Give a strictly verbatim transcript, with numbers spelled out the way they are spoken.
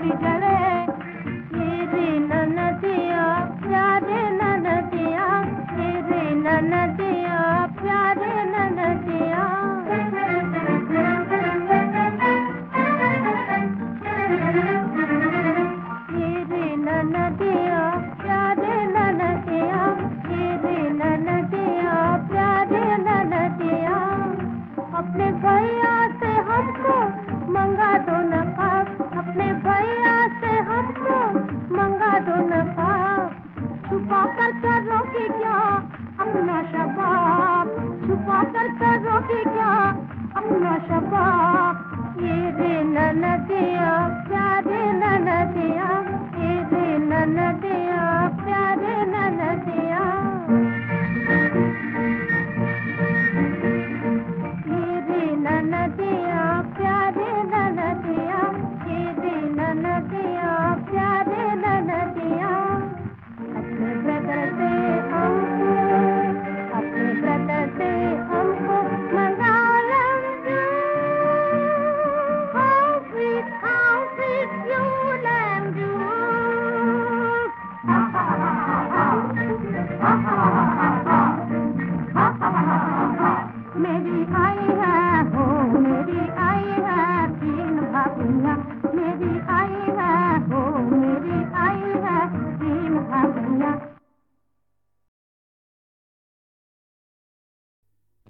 बिगड़े। मेरी ननदिया प्यारे ननदिया, मेरी ननदिया प्यारे ननदिया। मेरी ननदिया प्यारे ननदिया, मेरी ननदिया प्यारे ननदिया। अपने भैया से हमको मंगा दो नकाब, अपने भैया से हमको मंगा दो नकाब। छुपा कर करोगी क्या अपना शबाब, छुपा कर करोगी क्या अपना शबाब। मेरी ननदिया प्यारे ननदिया, मेरी ननदिया